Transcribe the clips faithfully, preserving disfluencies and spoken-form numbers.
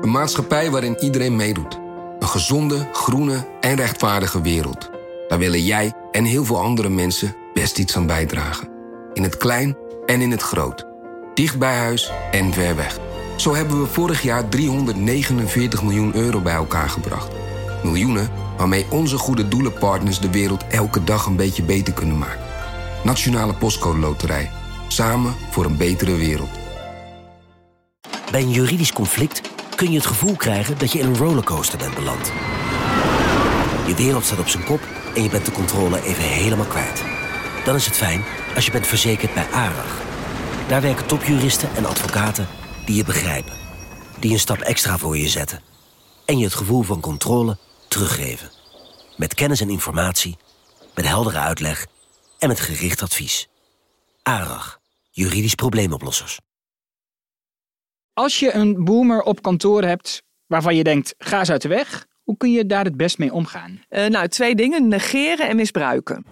Een maatschappij waarin iedereen meedoet. Een gezonde, groene en rechtvaardige wereld. Daar willen jij en heel veel andere mensen best iets aan bijdragen. In het klein en in het groot. Dicht bij huis en ver weg. Zo hebben we vorig jaar driehonderdnegenenveertig miljoen euro bij elkaar gebracht. Miljoenen waarmee onze goede doelenpartners de wereld elke dag een beetje beter kunnen maken. Nationale Postcode Loterij. Samen voor een betere wereld. Bij een juridisch conflict kun je het gevoel krijgen dat je in een rollercoaster bent beland. Je wereld staat op zijn kop en je bent de controle even helemaal kwijt. Dan is het fijn als je bent verzekerd bij ARAG. Daar werken topjuristen en advocaten die je begrijpen. Die een stap extra voor je zetten. En je het gevoel van controle teruggeven. Met kennis en informatie, met heldere uitleg en met gericht advies. ARAG, juridisch probleemoplossers. Als je een boomer op kantoor hebt waarvan je denkt, ga eens uit de weg, hoe kun je daar het best mee omgaan? Uh, nou, twee dingen, negeren en misbruiken.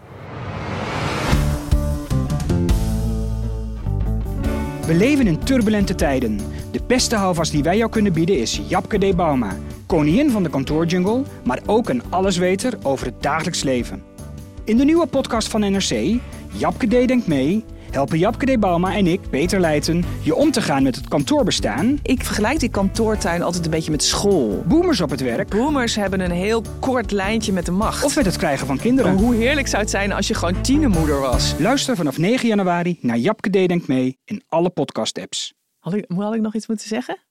We leven in turbulente tijden. De beste houvast die wij jou kunnen bieden is Japke D. Bauma. Koningin van de kantoorjungle, maar ook een allesweter over het dagelijks leven. In de nieuwe podcast van N R C, Japke D. Denkt Mee, helpen Japke D. Bauma en ik, Peter Leijten, je om te gaan met het kantoorbestaan. Ik vergelijk die kantoortuin altijd een beetje met school. Boomers op het werk. Boomers hebben een heel kort lijntje met de macht. Of met het krijgen van kinderen. Hoe heerlijk zou het zijn als je gewoon tienermoeder was. Luister vanaf negen januari naar Japke D. Denkt Mee in alle podcast-apps. Had ik, had ik nog iets moeten zeggen?